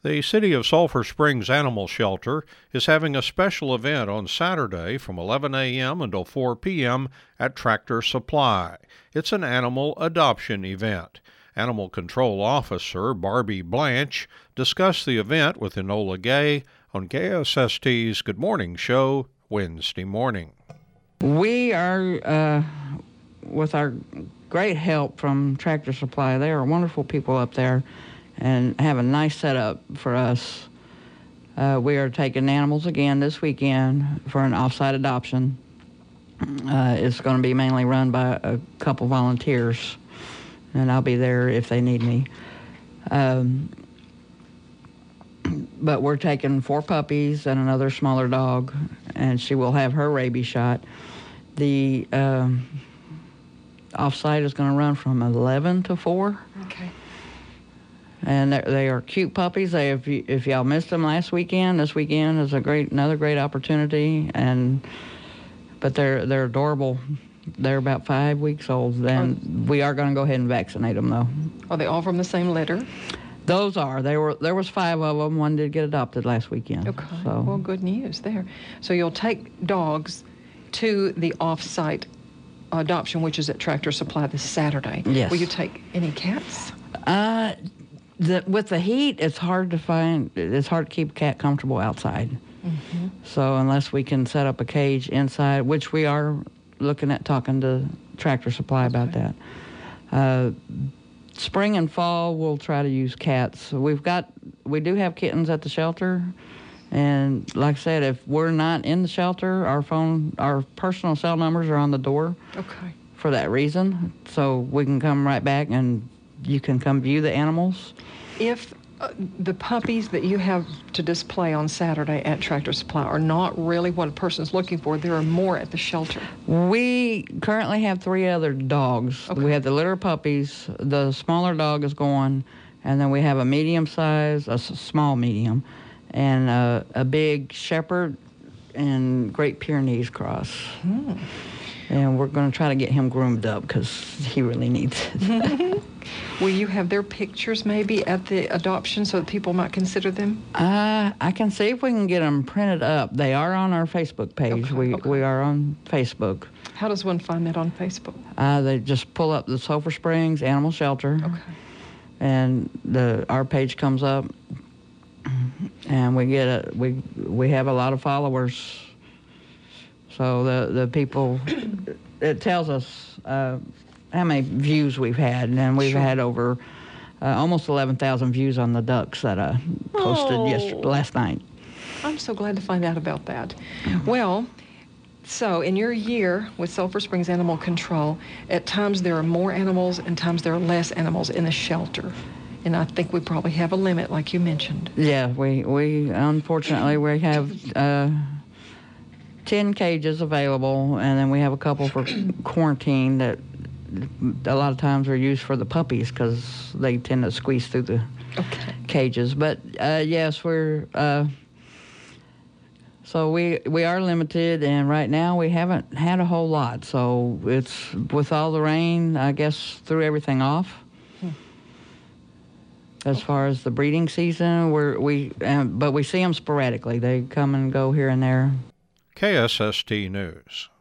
The City of Sulphur Springs Animal Shelter is having a special event on Saturday from 11 a.m. until 4 p.m. at Tractor Supply. It's an animal adoption event. Animal Control Officer Barbie Blanche discussed the event with Enola Gay on KSST's Good Morning Show Wednesday morning. We are, with our great help from Tractor Supply, they are wonderful people up there and have a nice setup for us. We are taking animals again this weekend for an off-site adoption. It's going to be mainly run by a couple volunteers, and I'll be there if they need me. But we're taking 4 puppies and another smaller dog, and she will have her rabies shot. The off-site is going to run from 11 to 4. Okay. And they are cute puppies. If y'all missed them last weekend, this weekend is another great opportunity. But they're adorable. They're about 5 weeks old. And we are going to go ahead and vaccinate them, though. Are they all from the same litter? Those are. There was 5 of them. One did get adopted last weekend. Okay. So. Well, good news there. So you'll take dogs to the off-site adoption, which is at Tractor Supply this Saturday. Yes. Will you take any cats? With the heat, it's hard to keep a cat comfortable outside. Mm-hmm. So unless we can set up a cage inside, which we are looking at talking to Tractor Supply about that. Spring and fall, we'll try to use cats. We do have kittens at the shelter. And like I said, if we're not in the shelter, our personal cell numbers are on the door. Okay. For that reason. So we can come right back and you can come view the animals. If the puppies that you have to display on Saturday at Tractor Supply are not really what a person's looking for, there are more at the shelter. We currently have 3 other dogs. Okay. We have the litter puppies, the smaller dog is going, and then we have a medium size, a small medium, and a big shepherd and Great Pyrenees cross. Hmm. And we're going to try to get him groomed up because he really needs it. Will you have their pictures maybe at the adoption so that people might consider them? I can see if we can get them printed up. They are on our Facebook page. Okay, We are on Facebook. How does one find that on Facebook? They just pull up the Sulphur Springs Animal Shelter. Okay. And our page comes up, and we have a lot of followers. So the people, it tells us how many views we've had, and we've had over almost 11,000 views on the ducks that I posted last night. I'm so glad to find out about that. Well, so in your year with Sulphur Springs Animal Control, at times there are more animals and times there are less animals in the shelter. And I think we probably have a limit, like you mentioned. Yeah, we unfortunately, we have 10 cages available, and then we have a couple for quarantine that a lot of times are used for the puppies because they tend to squeeze through the cages. But yes, so we are limited, and right now we haven't had a whole lot. So it's with all the rain, I guess, threw everything off. As far as the breeding season, but we see them sporadically. They come and go here and there. KSST News.